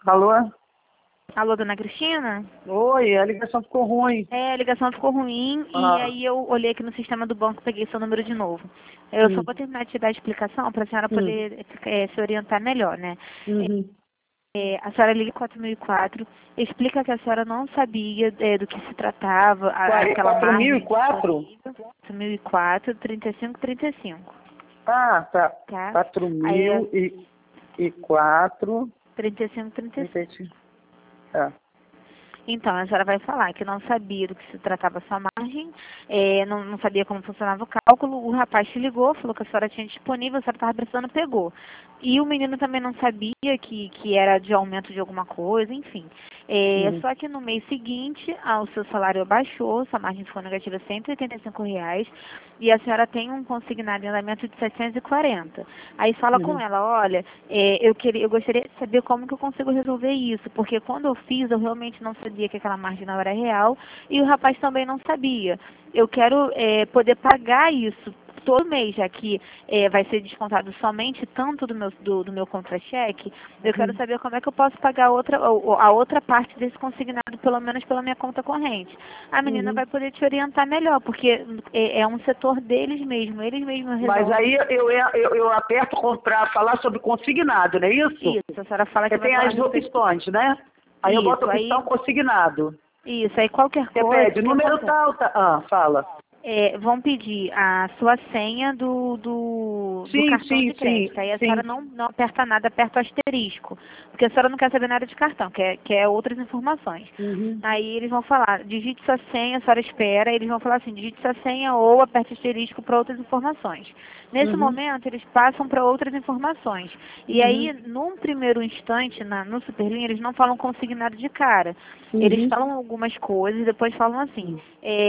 Alô? Alô, dona Cristina? Oi, a ligação ficou ruim. A ligação ficou ruim e aí eu olhei aqui no sistema do banco, peguei seu número de novo. Eu só vou terminar de te dar a explicação para a senhora poder se orientar melhor, né? Uhum. A senhora liga 4004, explica que a senhora não sabia do que se tratava, aquela margem 4004? 4004, 3535. Ah, tá. Tá? 4004. 3535. Tá. Então, a senhora vai falar que não sabia do que se tratava a sua margem, não sabia como funcionava o cálculo, o rapaz te ligou, falou que a senhora tinha disponível, a senhora estava precisando, pegou. E o menino também não sabia que era de aumento de alguma coisa, enfim. Só que no mês seguinte, o seu salário baixou, sua margem ficou negativa R$ 185, e a senhora tem um consignado em andamento de 740. Aí fala com ela, olha, eu gostaria de saber como que eu consigo resolver isso, porque quando eu fiz, eu realmente não sabia que aquela margem não era real, e o rapaz também não sabia. Eu quero poder pagar isso todo mês, já que vai ser descontado somente tanto do meu contra-cheque, eu quero saber como é que eu posso pagar a outra parte desse consignado, pelo menos pela minha conta corrente. A menina vai poder te orientar melhor, porque é um setor deles mesmo, eles mesmos resolvem. Mas aí eu aperto para falar sobre consignado, não é isso? Isso, a senhora fala que tem vai falar as opções, né? Aí eu boto Isso, opção consignado. Isso, aí qualquer Você coisa... pede número tal, tá. Ah, fala. Vão pedir a sua senha do cartão de crédito. Aí a senhora não aperta nada, aperta o asterisco. Porque a senhora não quer saber nada de cartão, quer outras informações. Aí eles vão falar, digite sua senha, a senhora espera, eles vão falar assim, digite sua senha ou aperte asterisco para outras informações. Nesse momento, eles passam para outras informações. E aí, num primeiro instante, no Superlinha, eles não falam consignado de cara. Eles falam algumas coisas, depois falam assim,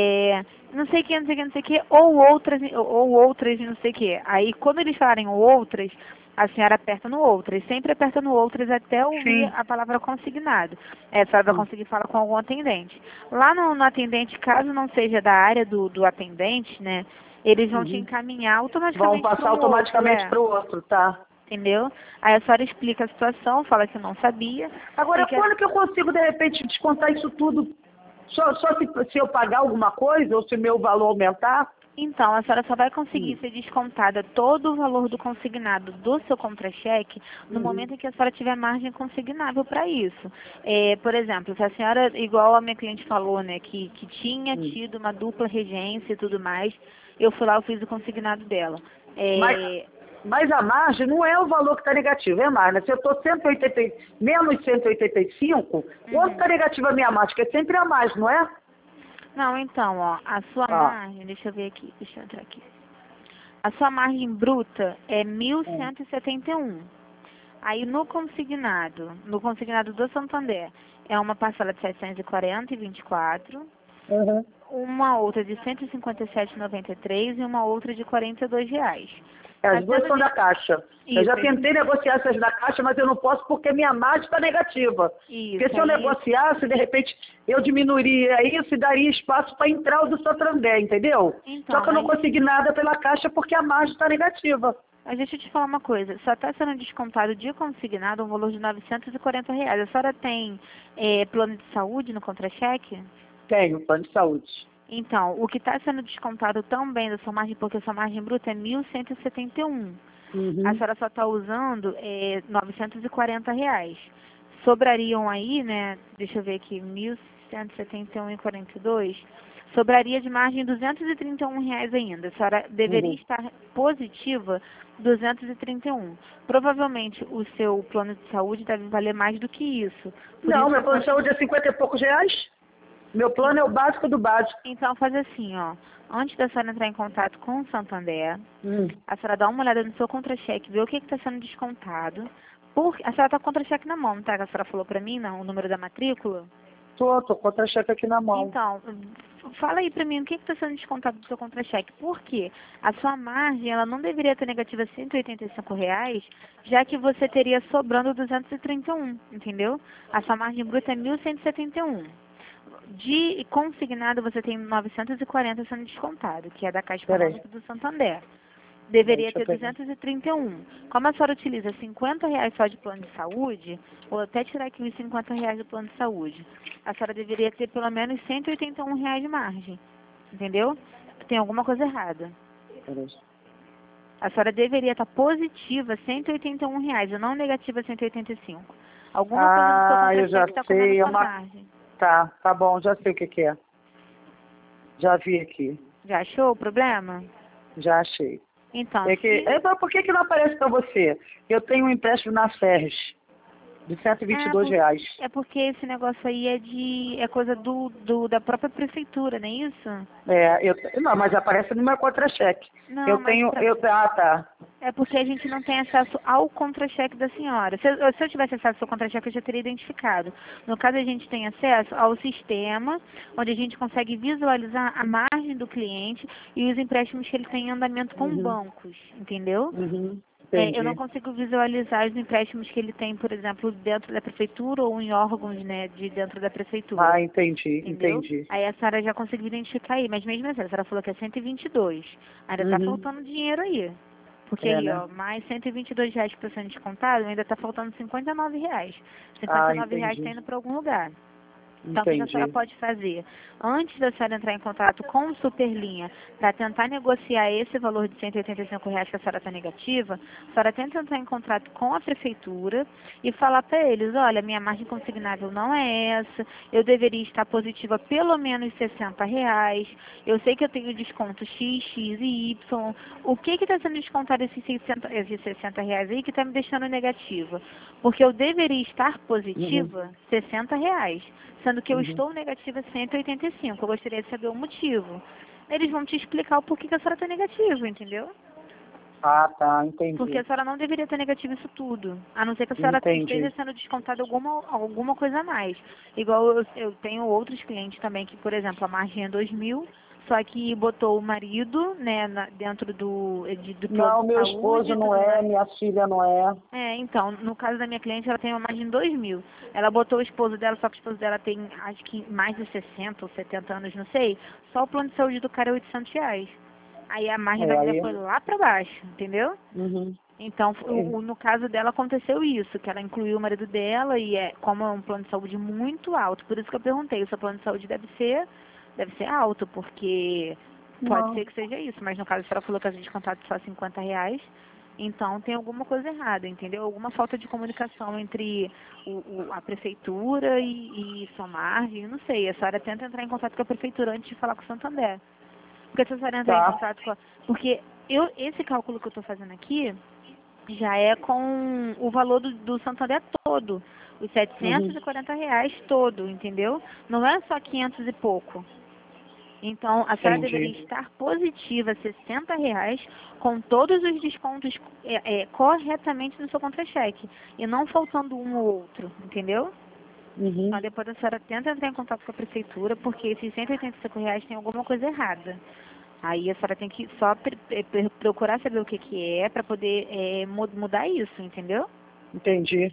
não sei o que, não sei o que, não sei o que, ou outras, não sei o que. Aí, quando eles falarem outras, a senhora aperta no outras, sempre aperta no outras até ouvir a palavra consignado. A senhora vai conseguir falar com algum atendente. Lá no atendente, caso não seja da área do atendente, né, eles vão te encaminhar automaticamente. Vão passar automaticamente para o outro, tá? Entendeu? Aí a senhora explica a situação, fala que não sabia. Agora, quando que eu consigo, de repente, descontar isso tudo? Só se eu pagar alguma coisa ou se o meu valor aumentar? Então, a senhora só vai conseguir ser descontada todo o valor do consignado do seu contra-cheque no momento em que a senhora tiver margem consignável para isso. Por exemplo, se a senhora, igual a minha cliente falou, né, que tinha tido uma dupla regência e tudo mais, eu fui lá, eu fiz o consignado dela. Mas a margem não é o valor que está negativo, é mais, né? Se eu estou menos 185, quanto está negativo a minha margem? Porque é sempre a mais, não é? Não, então, ó, a sua margem, deixa eu ver aqui, deixa eu entrar aqui. A sua margem bruta é 1.171. Aí no consignado do Santander, é uma parcela de 740,24, uma outra de 157,93 e uma outra de R$ 42. As duas são da Caixa. Eu já tentei negociar essas da Caixa, mas eu não posso porque minha margem está negativa. Porque se eu negociasse, de repente, eu diminuiria isso e daria espaço para entrar o do Santander, entendeu? Só que eu não consegui nada pela Caixa porque a margem está negativa. Mas deixa eu te falar uma coisa, só está sendo descontado de consignado um valor de R$ 940. A senhora tem plano de saúde no contra-cheque? Tenho, plano de saúde. Então, o que está sendo descontado também da sua margem, porque a sua margem bruta é 1.171. A senhora só está usando R$ 940. Sobrariam aí, né, deixa eu ver aqui, 1.171,42. Sobraria de margem R$ 231 ainda. A senhora deveria estar positiva 231. Provavelmente o seu plano de saúde deve valer mais do que isso. Não, meu plano de saúde é 50 e poucos reais. Meu plano é o básico do básico. Então faz assim, ó. Antes da senhora entrar em contato com o Santander, a senhora dá uma olhada no seu contra-cheque, vê o que está sendo descontado. A senhora está com o contra-cheque na mão, tá? Que a senhora falou para mim, não? O número da matrícula? Tô com o contra-cheque aqui na mão. Então, fala aí para mim o que está sendo descontado do seu contra-cheque. Por quê? A sua margem, ela não deveria ter negativa R$ 185, já que você teria sobrando 231, entendeu? A sua margem bruta é 1.171. De consignado, você tem 940 sendo descontado, que é da Caixa Econômica do Santander. Deveria ter 231. Como a senhora utiliza R$50 só de plano de saúde, vou até tirar aqui os R$50 do plano de saúde, a senhora deveria ter pelo menos R$181 de margem. Entendeu? Tem alguma coisa errada. A senhora deveria estar positiva R$181 e não negativa 185. Alguma coisa no seu contra-cheque está comendo sua margem. Tá bom, já sei o que é. Já vi aqui. Já achou o problema? Já achei. Então, por que não aparece para você? Eu tenho um empréstimo na Ferres de R$122. É porque esse negócio aí é coisa da própria prefeitura, não é isso? Não, mas aparece no meu contra-cheque. Não, tá. É porque a gente não tem acesso ao contra-cheque da senhora. Se eu tivesse acesso ao seu contra-cheque, eu já teria identificado. No caso, a gente tem acesso ao sistema, onde a gente consegue visualizar a margem do cliente e os empréstimos que ele tem em andamento com bancos, entendeu? Eu não consigo visualizar os empréstimos que ele tem, por exemplo, dentro da prefeitura ou em órgãos, né, de dentro da prefeitura. Entendi. Aí a senhora já conseguiu identificar aí, mas mesmo assim, a senhora falou que é 122. Ainda está faltando dinheiro aí. Porque aí, ó, mais R$122 que está sendo descontado, ainda está faltando R$59. R$59 está indo para algum lugar. Então, o que a senhora pode fazer? Antes da senhora entrar em contato com o Superlinha para tentar negociar esse valor de R$185 que a senhora está negativa, a senhora tenta entrar em contato com a prefeitura e falar para eles, olha, minha margem consignável não é essa, eu deveria estar positiva pelo menos R$60, eu sei que eu tenho desconto X, X e Y, o que está sendo descontado esses R$60 aí que está me deixando negativa? Porque eu deveria estar positiva R$60. Sendo que eu estou negativa 185. Eu gostaria de saber o motivo. Eles vão te explicar o porquê que a senhora está negativa, entendeu? Tá, entendi. Porque a senhora não deveria estar negativa isso tudo. A não ser que a senhora esteja sendo descontada alguma coisa a mais. Igual eu tenho outros clientes também que, por exemplo, a margem é 2.000, só que botou o marido, né, dentro do plano de saúde. Não, meu esposo não é, minha filha não é. Então, no caso da minha cliente, ela tem uma margem de 2.000. Ela botou o esposo dela, só que o esposo dela tem, acho que mais de 60 ou 70 anos, não sei. Só o plano de saúde do cara é R$800. Aí a margem da mulher foi lá pra baixo, entendeu? Então, no caso dela, aconteceu isso, que ela incluiu o marido dela e como é um plano de saúde muito alto. Por isso que eu perguntei, o seu plano de saúde deve ser alto, porque pode ser que seja isso. Mas no caso, a senhora falou que a gente contato só R$50, então tem alguma coisa errada, entendeu? Alguma falta de comunicação entre a prefeitura e sua margem, não sei. A senhora tenta entrar em contato com a prefeitura antes de falar com o Santander. Porque se a senhora entrar em contato com Porque esse cálculo que eu estou fazendo aqui já é com o valor do Santander todo. Os R$740 todo, entendeu? Não é só 500 e pouco. Então, a senhora deveria estar positiva R$60 com todos os descontos corretamente no seu contra-cheque. E não faltando um ou outro, entendeu? Então, depois a senhora tenta entrar em contato com a prefeitura, porque esses R$185 tem alguma coisa errada. Aí a senhora tem que só procurar saber o que é para poder mudar isso, entendeu? Entendi.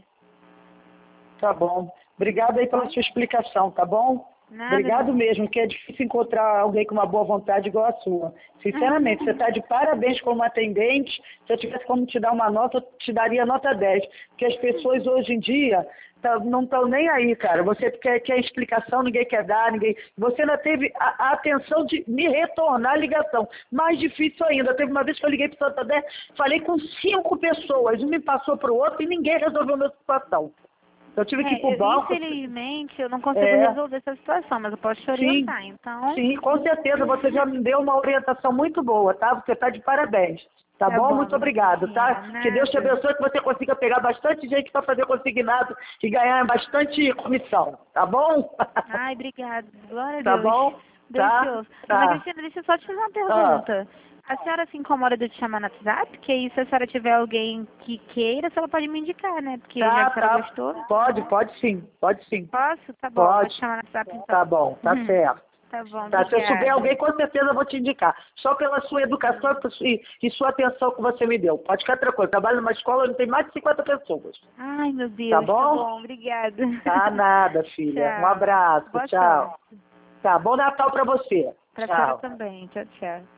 Tá bom. Obrigada aí pela sua explicação, tá bom? Nada, obrigado mesmo, que é difícil encontrar alguém com uma boa vontade igual a sua. Sinceramente, você está de parabéns como atendente. Se eu tivesse como te dar uma nota, eu te daria nota 10. Porque as pessoas hoje em dia não estão nem aí, cara. Você quer explicação, ninguém quer dar, Você ainda teve a atenção de me retornar a ligação. Mais difícil ainda. Teve uma vez que eu liguei para o Santander, falei com 5 pessoas, um me passou para o outro e ninguém resolveu a minha situação. Eu tive que ir pro banco. Infelizmente, eu não consigo resolver essa situação, mas eu posso te orientar, então... Sim, com certeza. Você já me deu uma orientação muito boa, tá? Você está de parabéns. Tá bom? Muito obrigado, tá? Que Deus te abençoe, que você consiga pegar bastante gente para fazer consignado e ganhar bastante comissão. Tá bom? Ai, obrigada. Glória a Deus. Tá bom? Deus. Ana Cristina, deixa eu só te fazer uma pergunta. A senhora se incomoda de eu te chamar no WhatsApp? Porque aí, se a senhora tiver alguém que queira, a senhora pode me indicar, né? Porque já que a senhora gostou. Pode sim. Posso? Tá bom. Pode te chamar no WhatsApp, então. Tá bom, tá certo. Tá bom, se eu souber alguém, com certeza eu vou te indicar. Só pela sua educação e sua atenção que você me deu. Pode ficar tranquilo. Eu trabalho numa escola onde tem mais de 50 pessoas. Ai, meu Deus. Tá bom? Tá bom, obrigada. Tá nada, filha. Tchau. Um abraço. Boa Tchau. sorte. Tá, bom Natal pra você. Pra senhora também. Tchau, tchau.